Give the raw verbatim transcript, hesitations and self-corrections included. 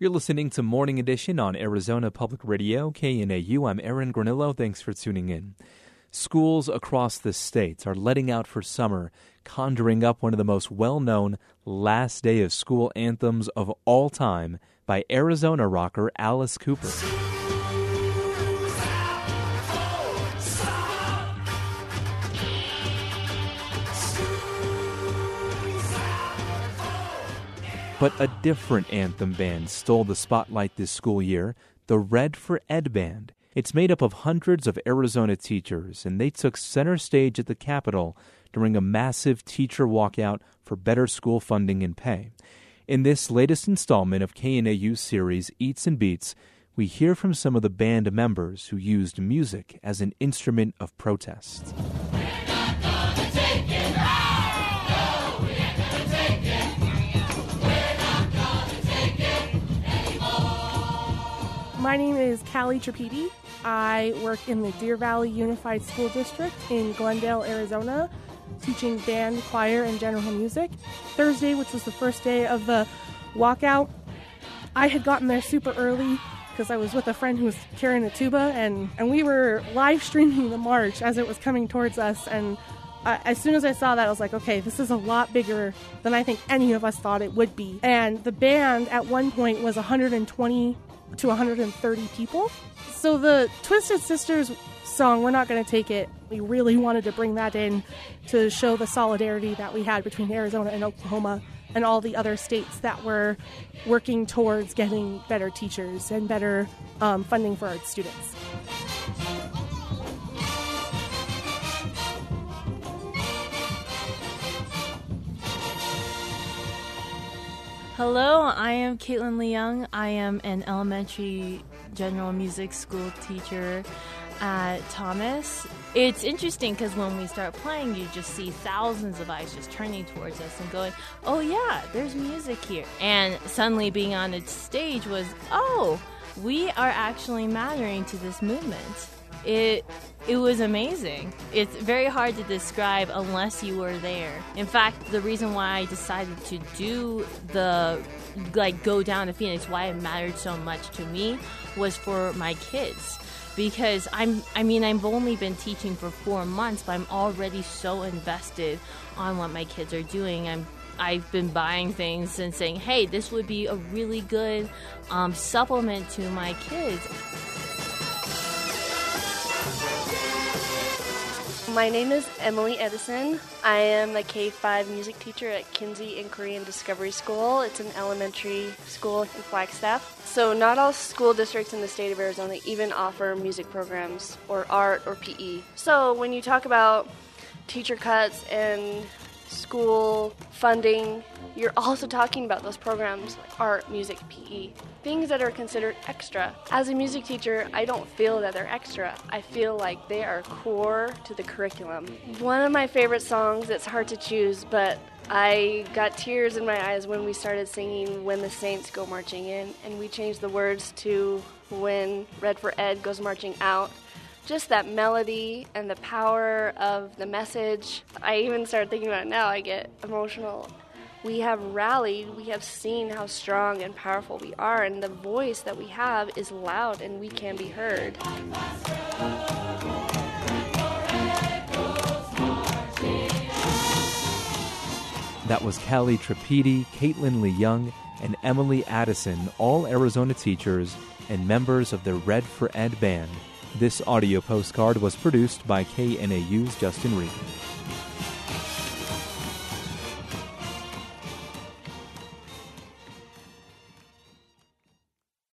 You're listening to Morning Edition on Arizona Public Radio, K N A U. I'm Aaron Granillo. Thanks for tuning in. Schools across the state are letting out for summer, conjuring up one of the most well-known last day of school anthems of all time by Arizona rocker Alice Cooper. But a different anthem band stole the spotlight this school year, the Red for Ed Band. It's made up of hundreds of Arizona teachers, and they took center stage at the Capitol during a massive teacher walkout for better school funding and pay. In this latest installment of K N A U's series Eats and Beats, we hear from some of the band members who used music as an instrument of protest. My name is Callie Trapedi. I work in the Deer Valley Unified School District in Glendale, Arizona, teaching band, choir, and general music. Thursday, which was the first day of the walkout, I had gotten there super early because I was with a friend who was carrying a tuba, and, and we were live streaming the march as it was coming towards us. And uh, as soon as I saw that, I was like, okay, this is a lot bigger than I think any of us thought it would be. And the band at one point was one hundred twenty to one hundred thirty people. So the Twisted Sisters song, We're Not Gonna Take It, we really wanted to bring that in to show the solidarity that we had between Arizona and Oklahoma and all the other states that were working towards getting better teachers and better um, funding for our students. Hello, I am Caitlin Leung. I am an elementary general music school teacher at Thomas. It's interesting because when we start playing, you just see thousands of eyes just turning towards us and going, oh yeah, there's music here. And suddenly being on the stage was, oh, we are actually mattering to this movement. It it was amazing. It's very hard to describe unless you were there. In fact, the reason why I decided to do the, like, go down to Phoenix, why it mattered so much to me, was for my kids. Because I'm, I mean, I've only been teaching for four months, but I'm already so invested on what my kids are doing. I'm I've been buying things and saying, hey, this would be a really good um, supplement to my kids. My name is Emily Edison. I am a K five music teacher at Kinsey and Korean Discovery School. It's an elementary school in Flagstaff. So not all school districts in the state of Arizona even offer music programs or art or P E. So when you talk about teacher cuts and school funding, you're also talking about those programs like art, music, P E, things that are considered extra. As a music teacher, I don't feel that they're extra. I feel like they are core to the curriculum. One of my favorite songs, it's hard to choose, but I got tears in my eyes when we started singing When the Saints Go Marching In, and we changed the words to When Red for Ed Goes Marching Out. Just that melody and the power of the message. I even started thinking about it now, I get emotional. We have rallied, we have seen how strong and powerful we are, and the voice that we have is loud and we can be heard. That was Callie Trapedi, Caitlin Leung, and Emily Addison, all Arizona teachers and members of the Red for Ed Band. This audio postcard was produced by K N A U's Justin Reed.